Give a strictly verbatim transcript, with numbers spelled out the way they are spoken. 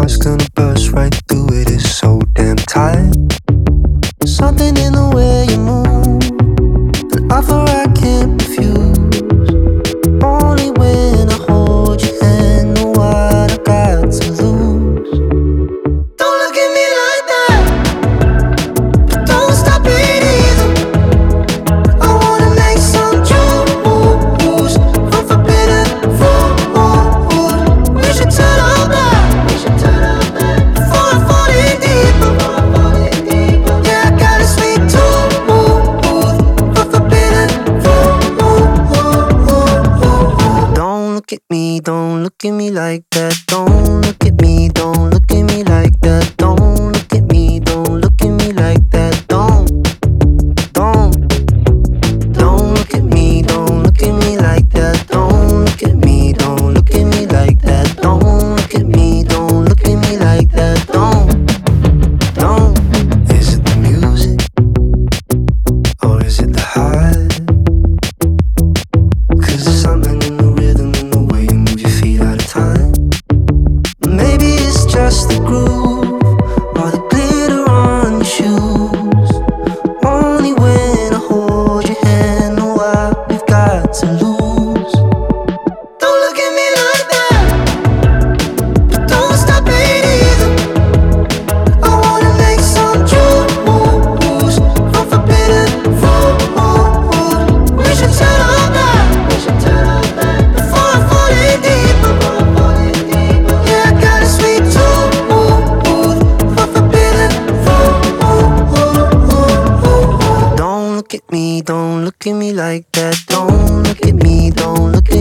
heart's gonna burst right through it. It's so damn tight. Something in the way you move, an offer I can't refuse. Only when I hold your hand, know what I got to lose. Don't look at me like that, but don't stop it either. I wanna make some true moves, from forbidden food. We should turn up back, we should turn up back before I fall in deeper. Yeah, I got a sweet tooth, from forbidden food. Don't look at me, don't look at me like that. Don't look at me, don't look at me like that. Don't look at me, don't look at me like that. Don't, don't, don't look at me, don't look at me like that. Don't look at me, don't look at me like that. Don't look at me, don't look at me like that. Don't, don't. Is it the music or is it the high? 'Cause there's something in the rhythm, in the way you move your feet out of time. Maybe it's just the groove or the glitter on your shoes. Only when I hold your hand, know what we've got to lose. Don't look at me like that, but don't stop it either. I wanna make some true moves, from forbidden food. We should turn up back, we should turn up back before I fall in deeper. Yeah, I got a sweet tooth, from forbidden food. Don't look at me, don't look at me like that. Don't look at me, don't look